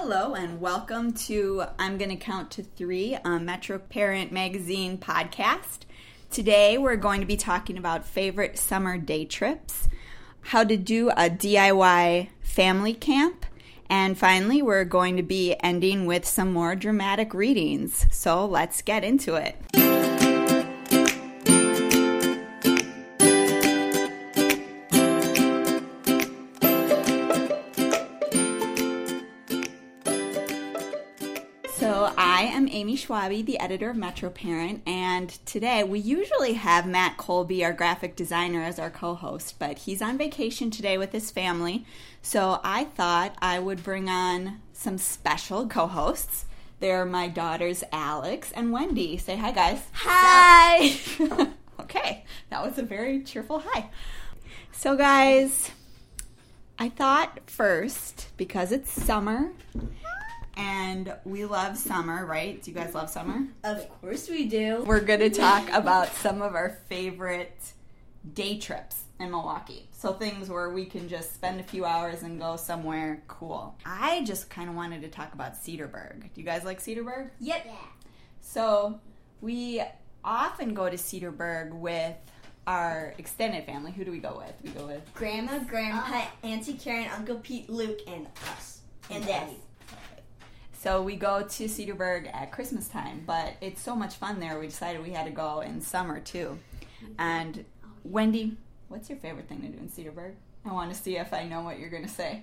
Hello and welcome to I'm Gonna Count to Three, a Metro Parent Magazine podcast. Today we're going to be talking about favorite summer day trips, how to do a DIY family camp, and finally we're going to be ending with some more dramatic readings. So let's get into it. So I am Amy Schwabe, the editor of Metro Parent, and today we usually have Matt Colby, our graphic designer, as our co-host, but he's on vacation today with his family, so I thought I would bring on some special co-hosts. They're my daughters Alex and Wendy. Say hi, guys. Hi! Okay, that was a very cheerful hi. So guys, I thought first, because it's summer, and we love summer, right? Do you guys love summer? Of course we do. We're going to talk about some of our favorite day trips in Milwaukee. So things where we can just spend a few hours and go somewhere cool. I just kind of wanted to talk about Cedarburg. Do you guys like Cedarburg? Yep. Yeah. So we often go to Cedarburg with our extended family. Who do we go with? We go with Grandma, Grandpa, Auntie Karen, Uncle Pete, Luke, and us. And Daddy. So we go to Cedarburg at Christmas time, but it's so much fun there, we decided we had to go in summer too. And Wendy, what's your favorite thing to do in Cedarburg? I want to see if I know what you're going to say.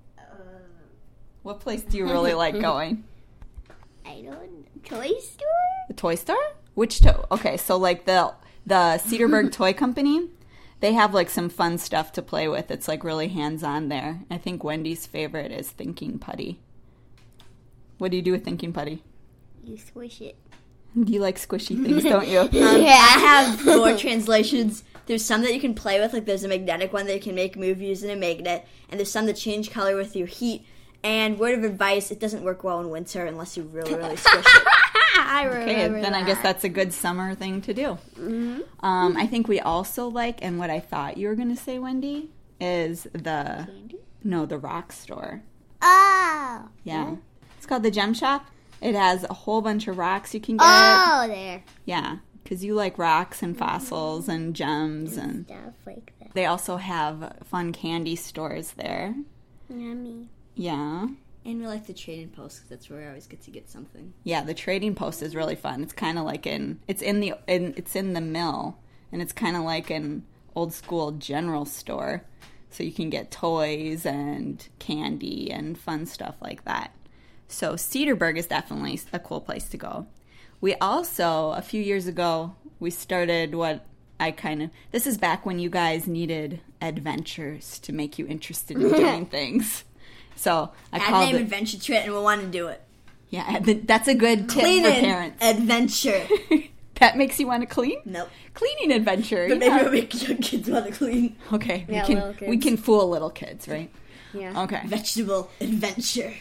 What place do you really like going? I don't Toy Store? The toy store? Which toy? Okay, so like the Cedarburg Toy Company, they have like some fun stuff to play with. It's like really hands-on there. I think Wendy's favorite is Thinking Putty. What do you do with Thinking Putty? You squish it. You like squishy things, don't you? Yeah, I have more translations. There's some that you can play with, like there's a magnetic one that you can make move using a magnet, and there's some that change color with your heat. And word of advice, it doesn't work well in winter unless you really, really squish it. I remember Okay, then I guess that's a good summer thing to do. Mm-hmm. I think we also like, and what I thought you were going to say, Wendy, is the rock store. Oh! Yeah. It's called the Gem Shop. It has a whole bunch of rocks you can get. Oh, there. Yeah, because you like rocks and fossils and gems and stuff like that. They also have fun candy stores there. Yummy. Yeah. And we like the trading post, because that's where I always get to get something. Yeah, the trading post is really fun. It's kind of like it's in the mill, and it's kind of like an old school general store, so you can get toys and candy and fun stuff like that. So Cedarburg is definitely a cool place to go. We also, a few years ago, we started this is back when you guys needed adventures to make you interested in doing things. So I called name it Adventure Trip, and we want to do it. Yeah, that's a good tip for parents. Adventure. That makes you want to clean? Nope. Cleaning adventure. But maybe we'll make young kids want to clean. Okay, Yeah, we can fool little kids, right? Yeah. Okay. Vegetable adventure.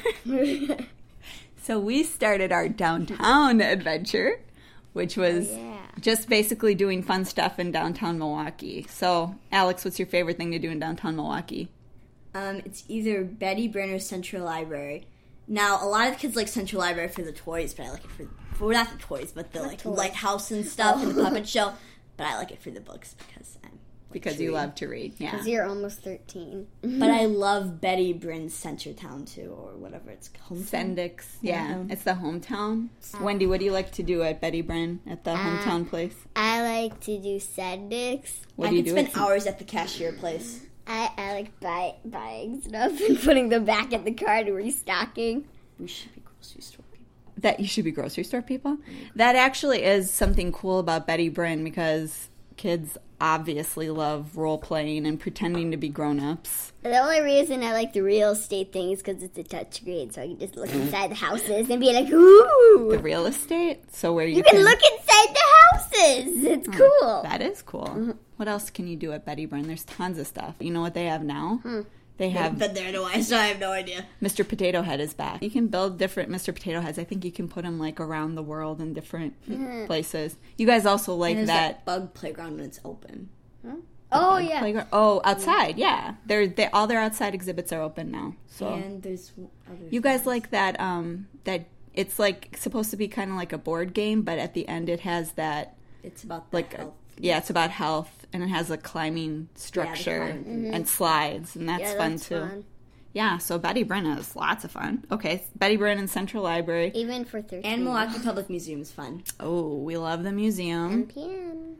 So we started our downtown adventure, which was just basically doing fun stuff in downtown Milwaukee. So, Alex, what's your favorite thing to do in downtown Milwaukee? It's either Betty Brinn or Central Library. Now, a lot of kids like Central Library for the toys, but I like it for not the toys, but the lighthouse and stuff and the puppet show. But I like it for the books because you love to read. Yeah. Because you're almost 13. But I love Betty Brinn's Centertown too, or whatever it's called. Sendix. Yeah, it's the hometown. Wendy, what do you like to do at Betty Brinn at the hometown place? I like to do Sendix. What do you do? I can spend hours at the cashier place. I like buying stuff and putting them back in the cart and restocking. We should be grocery store people. That you should be grocery store people? That actually is something cool about Betty Brinn, because kids obviously love role-playing and pretending to be grown-ups. The only reason I like the real estate thing is because it's a touchscreen, so I can just look inside the houses and be like, ooh! The real estate? So where you can look inside the houses! It's cool! That is cool. Mm-hmm. What else can you do at Betty Brinn? There's tons of stuff. You know what they have now? They have... Been there in a while, so I have no idea. Mr. Potato Head is back. You can build different Mr. Potato Heads. I think you can put them like around the world in different places. You guys also like and that bug playground when it's open. Oh, yeah. Playground. Oh, outside, yeah. All their outside exhibits are open now. So And there's other you guys like that? That it's like supposed to be kind of like a board game, but at the end it has that It's about the like health. yeah, it's about health, and it has a climbing structure climbing. and slides, and that's Yeah, fun that's too. fun. Yeah, so Betty Bryn is lots of fun. Okay, Betty Bryn and Central Library. Even for 13. And Milwaukee Public Museum is fun. Oh, we love the museum. NPM.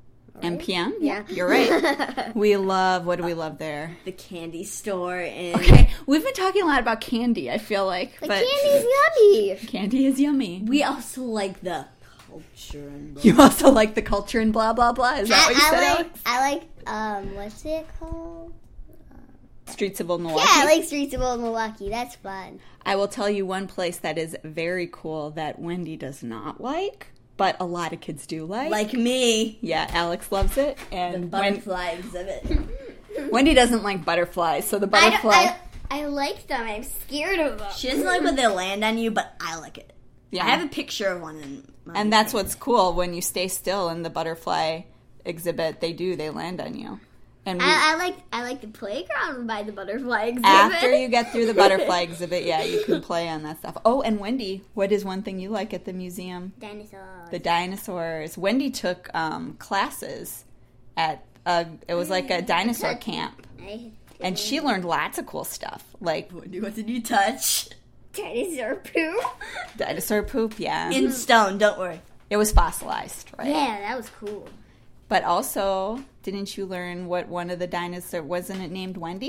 MPM? Yeah. You're right. We love, what do we love there? The candy store and Okay, we've been talking a lot about candy, I feel like. The but candy's yummy. candy is yummy. we also like the culture and You also like the culture and blah, blah, blah. Is that what you said, Alex? I like, what's it called? Streets of Old Milwaukee. Yeah, I like Streets of Old Milwaukee. That's fun. I will tell you one place that is very cool that Wendy does not like, but a lot of kids do like. like me. Yeah, Alex loves it. The And butterfly exhibit. Wendy doesn't like butterflies, so the butterfly... I like them. I'm scared of them. She doesn't like when they land on you, but I like it. yeah. I have a picture of one in my And that's what's cool. When you stay still in the butterfly exhibit, they land on you. And we, I like the playground by the butterfly exhibit. after you get through the butterfly exhibit, yeah, you can play on that stuff. Oh, and Wendy, what is one thing you like at the museum? Dinosaurs. The dinosaurs. Wendy took classes at it was like a dinosaur camp, and she learned lots of cool stuff, like What did you touch? Dinosaur poo. dinosaur poop. Yeah, In stone, don't worry. it was fossilized, right? Yeah, that was cool. But also, didn't you learn what one of the dinosaurs, wasn't it named Wendy?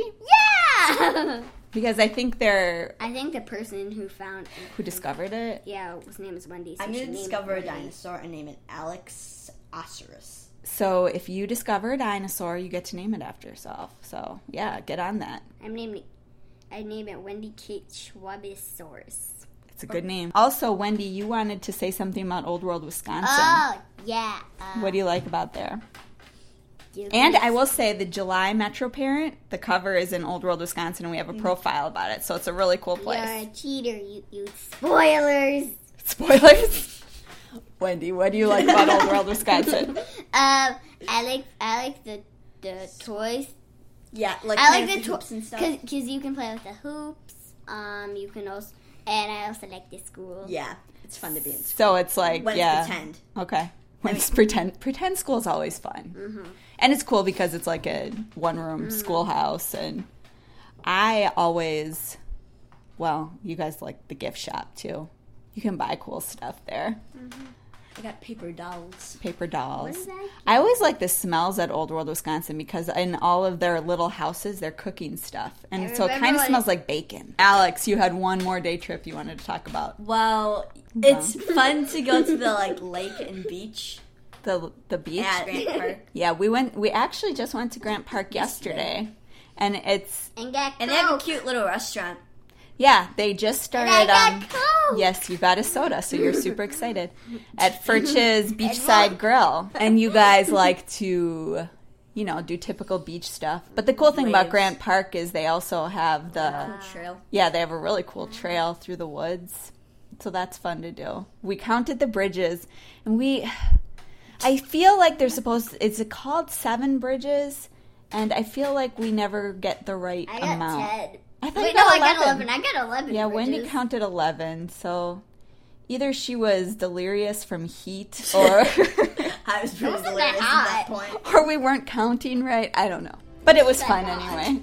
Yeah. Because I think they're, I think the person who discovered it. yeah, his name is Wendy. So I'm she going to named discover a Wendy. dinosaur and name it Alex Osaurus. So if you discover a dinosaur, you get to name it after yourself. So yeah, get on that. I name it Wendy Kate Schwabisaurus. It's a good name. Also, Wendy, you wanted to say something about Old World, Wisconsin. Oh yeah. What do you like about there? You And can- I will say the July Metro Parent, the cover is in Old World, Wisconsin, and we have a profile about it. So it's a really cool You're a place. cheater. You spoilers. Spoilers. Wendy, what do you like about Old World, Wisconsin? I like the toys. Yeah, like I like fancy the hoops and stuff. because you can play with the hoops. You can also, and I also like the school. Yeah, it's fun to be in school. So it's like, When yeah. it's pretend. Okay. When it's pretend school is always fun. Mm-hmm. And it's cool because it's like a one-room schoolhouse. And I always, well, you guys like the gift shop too. You can buy cool stuff there. I got paper dolls. Paper dolls. What is that? I always like the smells at Old World, Wisconsin because in all of their little houses, they're cooking stuff. And I so it remember kind of when- smells like bacon. Alex, you had one more day trip you wanted to talk about. Well, it's fun to go to the lake and beach The beach. at Grant Park. Yeah, we actually just went to Grant Park yesterday. And it's, And get And they have a Coke. cute little restaurant. yeah, they just started. And I got Coke. Yes, you got a soda, so you're super excited. At Furch's Beachside Grill. And you guys like to, do typical beach stuff. But the cool thing about Waves. Grant Park is they also have Trail. they have a really cool trail through the woods. So that's fun to do. We counted the bridges, and I feel like it's called 7 bridges, and I feel like we never get the right I got amount. 10. I thought Wait, you no, got I got 11. 11. I got 11. Yeah, bridges. Wendy counted 11, so either she was delirious from heat or I was pretty wasn't that delirious at hot. that point. or we weren't counting right. I don't know. But it was fun hot. anyway.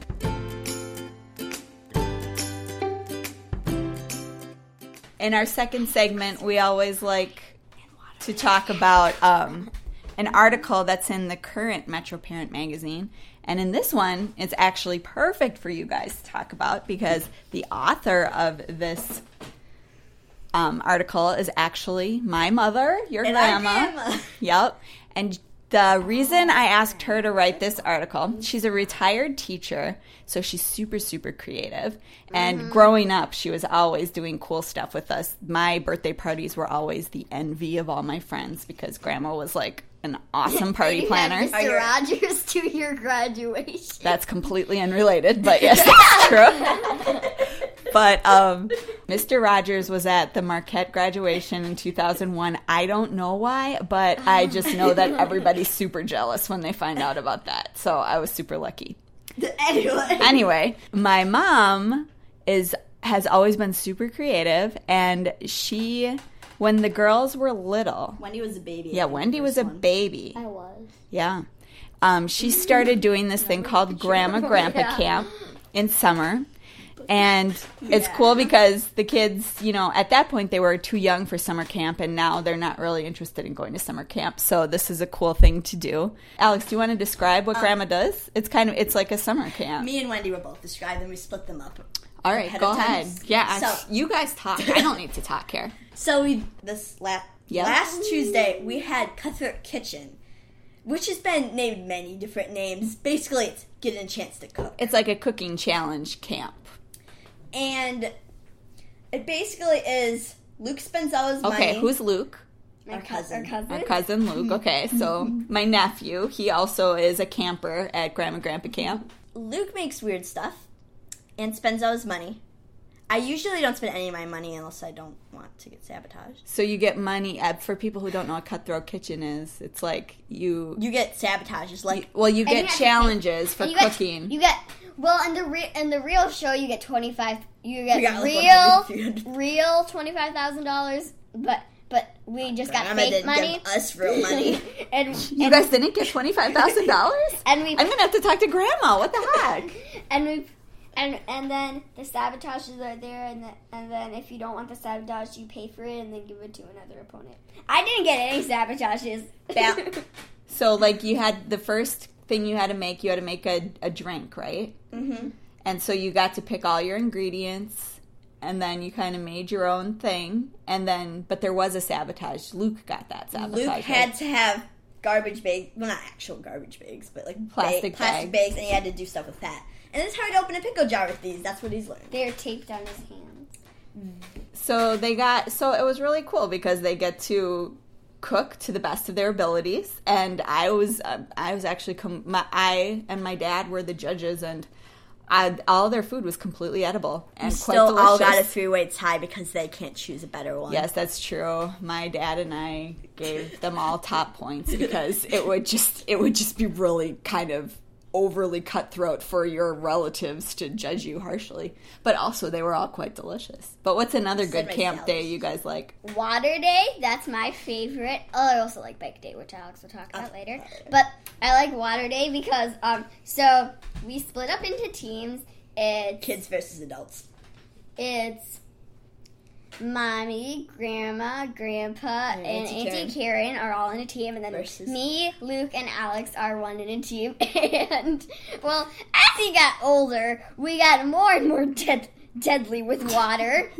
In our second segment, we always like to talk about an article that's in the current Metro Parent magazine. And in this one, it's actually perfect for you guys to talk about because the author of this article is actually my mother, your And our grandma. grandma. Yep. And the reason I asked her to write this article, she's a retired teacher, so she's super, super creative. And growing up, she was always doing cool stuff with us. My birthday parties were always the envy of all my friends because grandma was like an awesome party You planner. had Mr. Rogers to your graduation. That's completely unrelated, but yes, that's true. But Mr. Rogers was at the Marquette graduation in 2001. I don't know why, but I just know that everybody's super jealous when they find out about that. So I was super lucky. Anyway, my mom has always been super creative, and when the girls were little... Wendy was a baby. Yeah, Wendy was a baby. I was. Yeah. She started doing this thing called Grandma Grandpa Camp in summer. And it's cool because the kids, at that point they were too young for summer camp, and now they're not really interested in going to summer camp. So this is a cool thing to do. Alex, do you want to describe what Grandma does? It's like a summer camp. Me and Wendy were both described, and we split them up. All right, go ahead. Yeah, so, you guys talk. I don't need to talk here. So last Tuesday we had Cutthroat Kitchen, which has been named many different names. Basically, it's getting a chance to cook. It's like a cooking challenge camp. And it basically is Luke Spenzella's money. Okay, who's Luke? Our cousin. Our cousin Luke. Okay, so my nephew, he also is a camper at Grandma Grandpa Camp. Luke makes weird stuff and spends all his money. I usually don't spend any of my money unless I don't want to get sabotaged. So you get money, for people who don't know what Cutthroat Kitchen is, it's like you get sabotages. You get challenges for cooking. In the real show, you get $25,000. You get real $25,000, but we just got fake money. Give us real money. and you guys didn't get $25,000? I'm gonna have to talk to Grandma. What the heck? And then the sabotages are there, and then if you don't want the sabotage, you pay for it and then give it to another opponent. I didn't get any sabotages. So, you had the first thing you had to make a drink, right? Mm-hmm. And so you got to pick all your ingredients, and then you kind of made your own thing, but there was a sabotage. Luke got that sabotage. Luke had to have garbage bags, well, not actual garbage bags, but plastic bags, and he had to do stuff with that. And it's hard to open a pickle jar with these. That's what he's learned. They're taped on his hands. So it was really cool because they get to cook to the best of their abilities, and I was actually I and my dad were the judges, and all their food was completely edible and quite delicious. All got a 3 weights high because they can't choose a better one. Yes, that's true. My dad and I gave them all top points because it would just be really kind of overly cutthroat for your relatives to judge you harshly. But also, they were all quite delicious. But what's another good camp day you guys like? Water Day, that's my favorite. Oh, I also like Bike Day, which Alex will talk about later. But I like Water Day because, so we split up into teams. It's kids versus adults. It's Mommy, Grandma, Grandpa, and Auntie Karen are all in a team, and then me, Luke, and Alex are one in a team. And, well, as we got older, we got more and more deadly with water.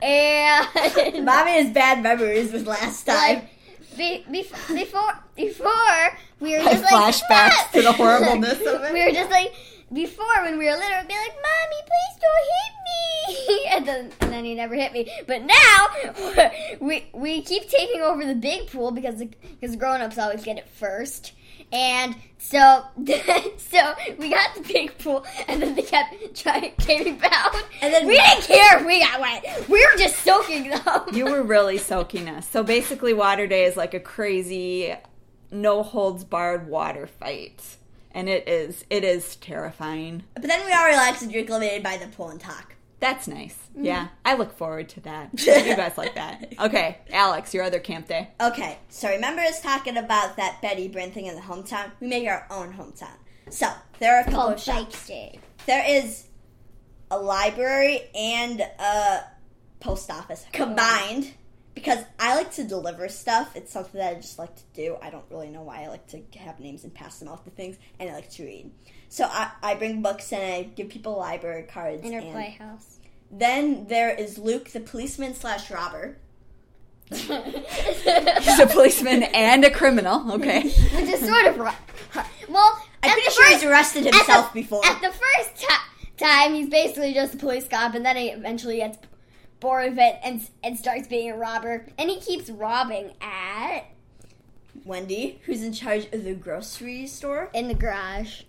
And Mommy has bad memories with last time. Before we were just flashbacks to the horribleness of it. We were just before, when we were little, we'd be like, Mommy, please don't hit me. And then he never hit me. But now, we keep taking over the big pool because grown-ups always get it first. And so we got the big pool, and then they kept came out. And then we didn't care if we got wet. We were just soaking them. You were really soaking us. So basically, Water Day is like a crazy, no-holds-barred water fight. And it is terrifying. But then we all relax and drink lemonade by the pool and talk. That's nice. Mm-hmm. Yeah, I look forward to that. You guys like that. Okay, Alex, your other camp day. Okay, so remember us talking about that Betty Bryn thing in the hometown? We make our own hometown. So, there are a couple of shops. There is a library and a post office combined. Because I like to deliver stuff. It's something that I just like to do. I don't really know why. I like to have names and pass them off to things. And I like to read. So I bring books and I give people library cards. In our playhouse. Then there is Luke, the policeman / robber. He's a policeman and a criminal. Okay. Which is sort of... Well, I'm pretty sure he's arrested himself before. At the first time, he's basically just a police cop. And then he eventually gets bored of it and starts being a robber, and he keeps robbing at Wendy, who's in charge of the grocery store in the garage.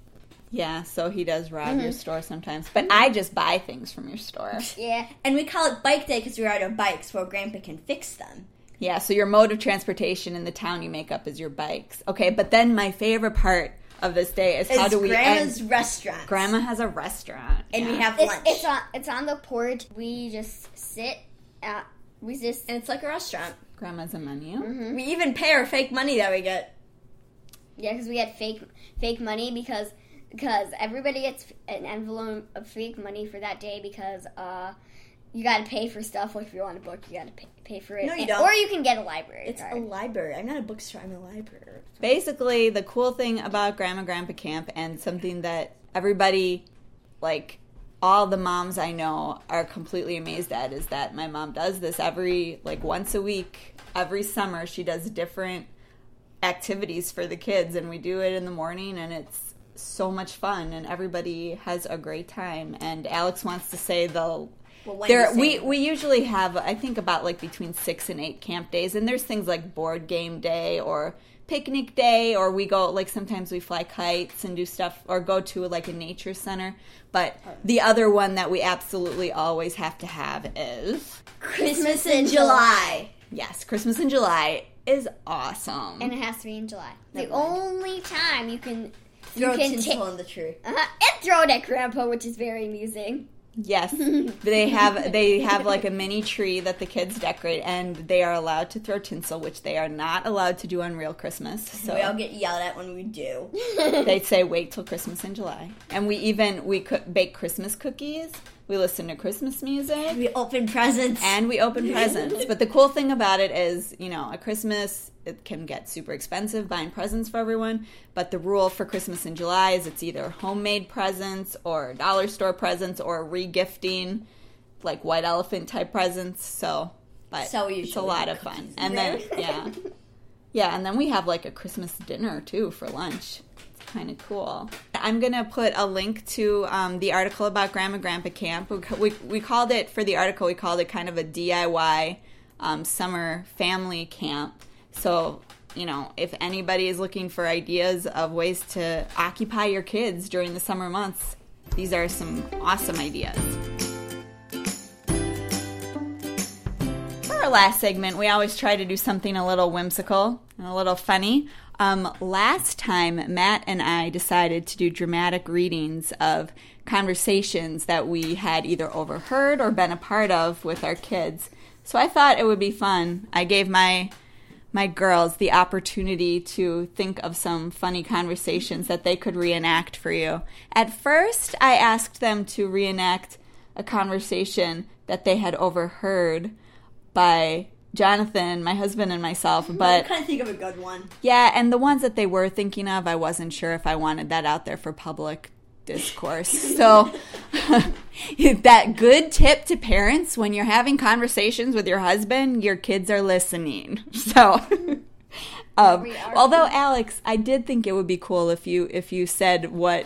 Yeah, so he does rob your store sometimes. But I just buy things from your store. Yeah. And we call it Bike Day because we ride our bikes where Grandpa can fix them. Yeah, so your mode of transportation in the town you make up is your bikes. Okay, but then my favorite part of this day is how do we Grandma's restaurant. Grandma has a restaurant. And we have It's, lunch. it's on the porch. We just sit at, And it's like a restaurant. Grandma's a menu. Mm-hmm. We even pay our fake money that we get. yeah, because we had fake money because everybody gets an envelope of fake money for that day because you got to pay for stuff. Like if you want a book, you got to pay for it. No, you don't. Or you can get a library It's card. a library. I'm not a bookstore. I'm a library. Basically, the cool thing about Grandma Grandpa Camp and something that everybody, like all the moms I know, are completely amazed at is that my mom does this once a week, every summer. She does different activities for the kids, and we do it in the morning, and it's so much fun, and everybody has a great time. And Alex wants to say we usually have, I think, about between 6 and 8 camp days, and there's things like board game day or picnic day, or we go sometimes we fly kites and do stuff, or go to a nature center. But the other one that we absolutely always have to have is Christmas in July. Yes, Christmas in July is awesome. And it has to be in July. The only time you can Throw can tinsel on the tree. and throw it at Grandpa, which is very amusing. Yes, they have a mini tree that the kids decorate, and they are allowed to throw tinsel, which they are not allowed to do on real Christmas. So We all get yelled at when we do. they say wait till Christmas in July, and we bake Christmas cookies. We listen to Christmas music. We open presents. And we open presents. But the cool thing about it is, at Christmas, it can get super expensive buying presents for everyone. But the rule for Christmas in July is it's either homemade presents or dollar store presents or re-gifting, like white elephant type presents. So it's a lot of fun. And then, and then we have a Christmas dinner too for lunch. Kind of cool. I'm going to put a link to the article about Grandma Grandpa Camp. We called it, for the article, we called it kind of a DIY summer family camp. So, if anybody is looking for ideas of ways to occupy your kids during the summer months, these are some awesome ideas. For our last segment, we always try to do something a little whimsical and a little funny. Last time, Matt and I decided to do dramatic readings of conversations that we had either overheard or been a part of with our kids. So I thought it would be fun. I gave my girls the opportunity to think of some funny conversations that they could reenact for you. At first, I asked them to reenact a conversation that they had overheard by Jonathan, my husband, and myself, but I couldn't think of a good one. Yeah, and the ones that they were thinking of, I wasn't sure if I wanted that out there for public discourse. So that good tip to parents: when you're having conversations with your husband, your kids are listening. So although Alex, I did think it would be cool if you said what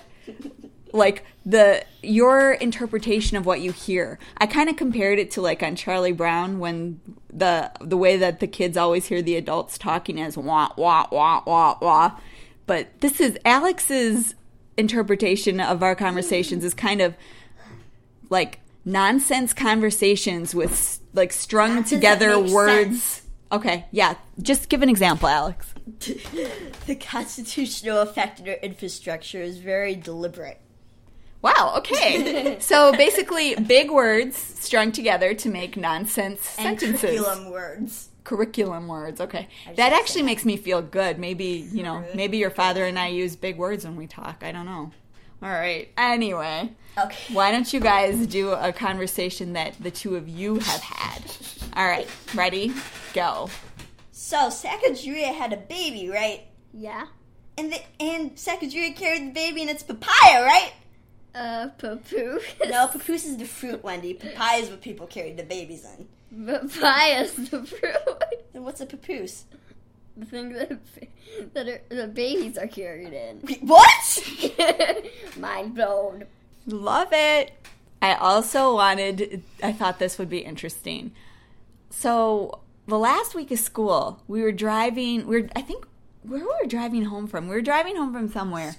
your interpretation of what you hear. I kind of compared it to on Charlie Brown, when the way that the kids always hear the adults talking as wah wah wah wah wah. But this is Alex's interpretation of our conversations is kind of nonsense conversations with strung together words. Sense. Okay, yeah. Just give an example, Alex. The constitutional effect on our infrastructure is very deliberate. Wow, okay. So basically, big words strung together to make nonsense sentences. Curriculum words, okay. That actually makes me feel good. Maybe, maybe your father and I use big words when we talk. I don't know. All right. Anyway. Okay. Why don't you guys do a conversation that the two of you have had? All right. Ready? Go. So, Sacagawea had a baby, right? Yeah. And Sacagawea carried the baby, and it's papaya, right? Papoose. No, papoose is the fruit, Wendy. Papaya is what people carry the babies in. Papaya's the fruit. Then what's a papoose? The thing that the babies are carried in. What? Mind blown. Love it. I thought this would be interesting. So, the last week of school, we were driving home from. We were driving home from somewhere.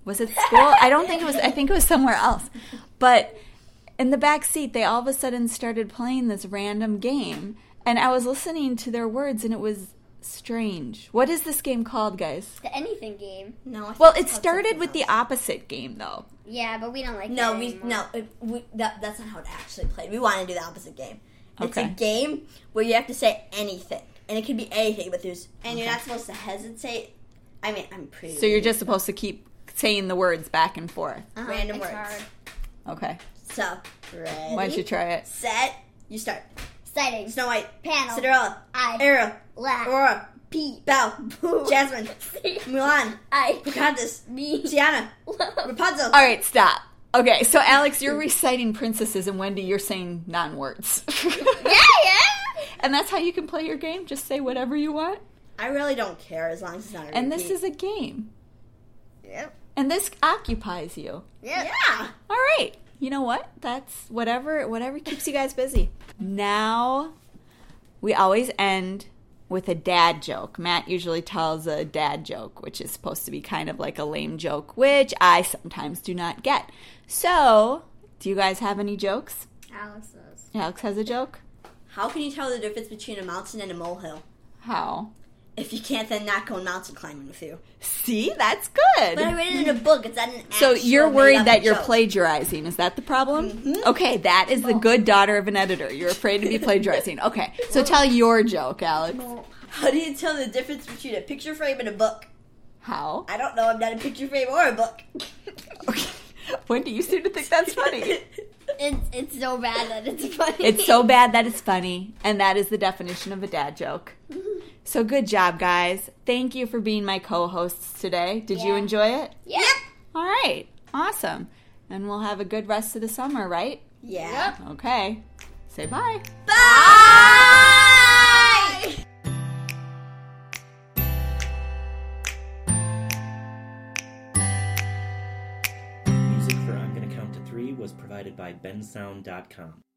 Was it school? I don't think it was. I think it was somewhere else. But in the back seat, they all of a sudden started playing this random game. And I was listening to their words, and it was strange. What is this game called, guys? The anything game. No. Well, it started with the opposite game, though. Yeah, but we don't like No, that anymore. that's not how it actually played. We want to do the opposite game. It's Okay. a game where you have to say anything, and it can be anything, but you're not supposed to hesitate. I mean, I'm pretty. So you're just supposed to keep saying the words back and forth. random it's words. hard. Okay. So, ready? Why don't you try it? Set. You start. Exciting. Snow White, Panel. Cinderella, I. Ariel, La. Aurora, P. Belle, Boo. Jasmine, Mulan, I. Pocahontas, Me. Tiana, Love. Rapunzel. All right, stop. Okay, so Alex, you're reciting princesses, and Wendy, you're saying non-words. Yeah. And that's how you can play your game? Just say whatever you want? I really don't care as long as it's not a And this repeat. is a game. Yep. And this occupies you. Yep. Yeah. All right. You know what? That's whatever keeps you guys busy. Now, we always end with a dad joke. Matt usually tells a dad joke, which is supposed to be kind of like a lame joke, which I sometimes do not get. So, do you guys have any jokes? Alex does. Alex has a joke? How can you tell the difference between a mountain and a molehill? How? If you can't, then not go mountain climbing with you. See? That's good. But I read it in a book. It's not an So actual you're worried made-up that you're joke. plagiarizing. Is that the problem? Mm-hmm. Okay, that is the good daughter of an editor. You're afraid to be plagiarizing. Okay, so tell your joke, Alex. How do you tell the difference between a picture frame and a book? How? I don't know. I'm not a picture frame or a book. Okay. When do you seem to think that's funny? It's so bad that it's funny. It's so bad that it's funny, and that is the definition of a dad joke. So good job, guys. Thank you for being my co-hosts today. Did you Yeah. enjoy it? Yep. All right. Awesome. And we'll have a good rest of the summer, right? Yeah. Okay. Say bye. Bye! Music for I'm Gonna Count to 3 was provided by bensound.com.